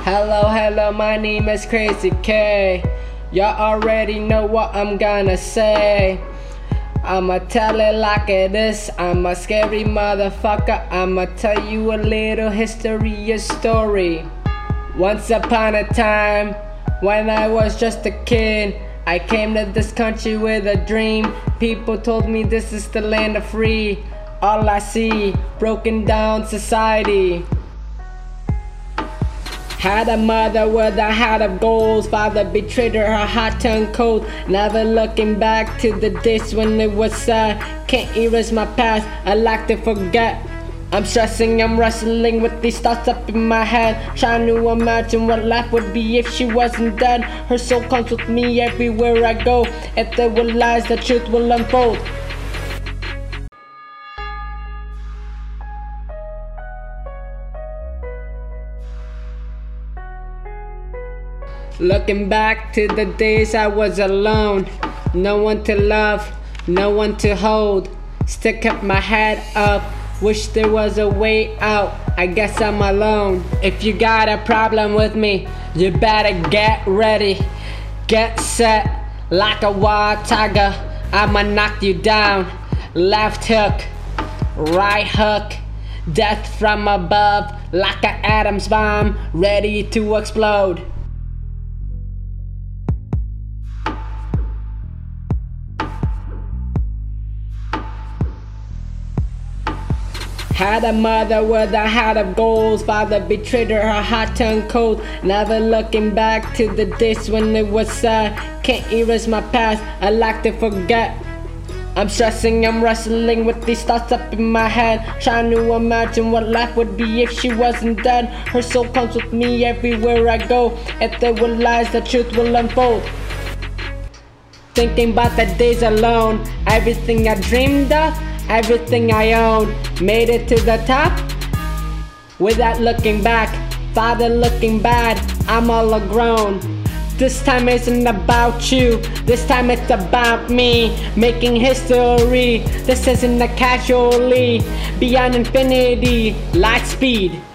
Hello, my name is Crazy K. Y'all already know what I'm gonna say. I'ma tell it like it is. I'm a scary motherfucker. I'ma tell you a little history, a story. Once upon a time, when I was just a kid, I came to this country with a dream. People told me this is the land of free. All I see, broken down society. Had a mother with a heart of gold. Father betrayed her, her heart turned cold. Never looking back to the days when it was sad. Can't erase my past, I like to forget. I'm stressing, I'm wrestling with these thoughts up in my head. Trying to imagine what life would be if she wasn't dead. Her soul comes with me everywhere I go. If there were lies, the truth will unfold. Looking back to the days I was alone. No one to love, no one to hold. Still kept my head up, wish there was a way out. I guess I'm alone. If you got a problem with me, you better get ready. Get set, like a wild tiger, I'ma knock you down. Left hook, right hook, death from above, like an atom's bomb, ready to explode. Had a mother with a heart of gold. Father betrayed her, her heart turned cold. Never looking back to the days when it was sad. Can't erase my past, I like to forget. I'm stressing, I'm wrestling with these thoughts up in my head. Trying to imagine what life would be if she wasn't dead. Her soul comes with me everywhere I go. If there were lies, the truth will unfold. Thinking about the days alone, everything I dreamed of, everything I own, made it to the top without looking back. Father looking bad, I'm all grown. This time isn't about you, this time it's about me. Making history, this isn't a casualty. Beyond infinity, light speed.